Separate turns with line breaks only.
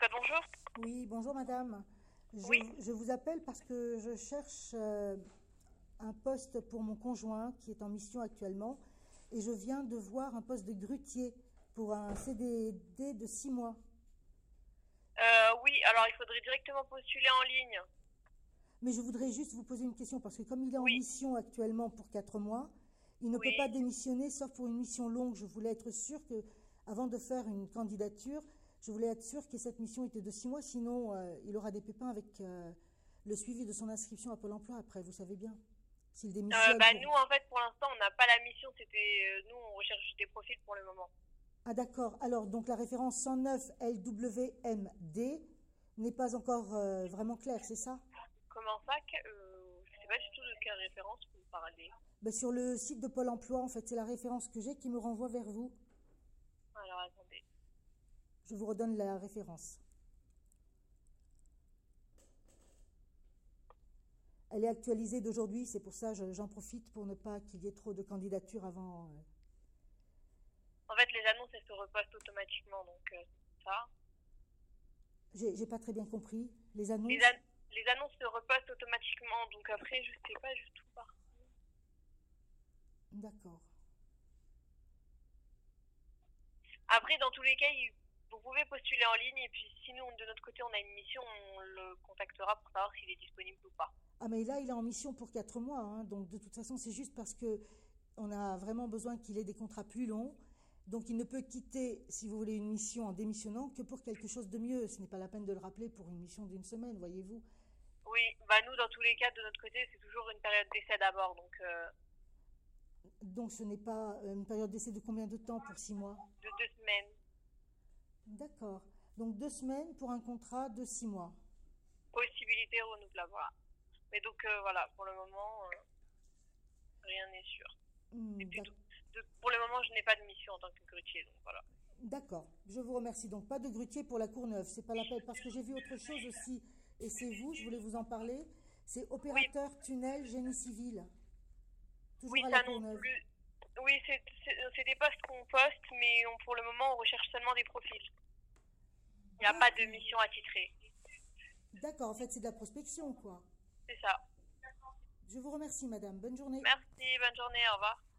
École, bonjour.
Oui, bonjour madame.
Oui.
Je vous appelle parce que je cherche un poste pour mon conjoint qui est en mission actuellement et je viens de voir un poste de grutier pour un CDD de 6 mois.
Oui, alors il faudrait directement postuler en ligne.
Mais je voudrais juste vous poser une question parce que comme il est en
Oui,
mission actuellement pour 4 mois, il ne peut pas
oui.
démissionner sauf pour une mission longue. Je voulais être sûre que, avant de faire une candidature, je voulais être sûre que cette mission était de 6 mois, sinon il aura des pépins avec le suivi de son inscription à Pôle emploi après, vous savez bien. S'il démissionne pour...
Nous, en fait, pour l'instant, on n'a pas la mission. Nous, on recherche des profils pour le moment.
Ah d'accord, alors donc la référence 109 LWMD n'est pas encore vraiment claire, c'est ça?
Comment ça je sais pas du tout de quelle référence vous parlez.
Ben, sur le site de Pôle emploi, en fait, c'est la référence que j'ai qui me renvoie vers vous.
Alors, attendez.
Je vous redonne la référence. Elle est actualisée d'aujourd'hui, c'est pour ça j'en profite pour ne pas qu'il y ait trop de candidatures avant.
En fait, les annonces, elles se repostent automatiquement, donc c'est ça.
J'ai pas très bien compris. Les
Les,
annonces?
an- les annonces se repostent automatiquement, donc après, je sais pas du tout par.
D'accord.
Après, dans tous les cas, vous pouvez postuler en ligne et puis si nous, de notre côté, on a une mission, on le contactera pour savoir s'il est disponible ou pas.
Ah mais là, il est en mission pour 4 mois, hein, donc de toute façon, c'est juste parce que on a vraiment besoin qu'il ait des contrats plus longs. Donc il ne peut quitter, si vous voulez, une mission en démissionnant que pour quelque chose de mieux. Ce n'est pas la peine de le rappeler pour une mission d'une semaine, voyez-vous.
Oui, nous, dans tous les cas, de notre côté, c'est toujours une période d'essai d'abord, donc
Donc ce n'est pas une période d'essai de combien de temps pour 6 mois?
de 2 semaines.
D'accord. Donc 2 semaines pour un contrat de 6 mois.
Possibilité renouvelable, voilà. Mais donc, voilà, pour le moment, rien n'est sûr. Et puis,
D'ac-
pour le moment, je n'ai pas de mission en tant que grutier, donc voilà.
D'accord. Je vous remercie. Donc pas de grutier pour la Courneuve. C'est pas la peine parce que j'ai vu autre chose aussi et c'est vous, je voulais vous en parler. C'est
Oui,
opérateur tunnel génie civil.
oui,
Toujours à la
ça non
Courneuve.
plus. Oui, c'est des postes qu'on poste, mais pour le moment, on recherche seulement des profils. Il n'y a pas de
D'accord.
mission attitrée.
D'accord, en fait c'est de la prospection quoi.
C'est ça.
Je vous remercie madame. Bonne journée.
Merci, bonne journée, au revoir.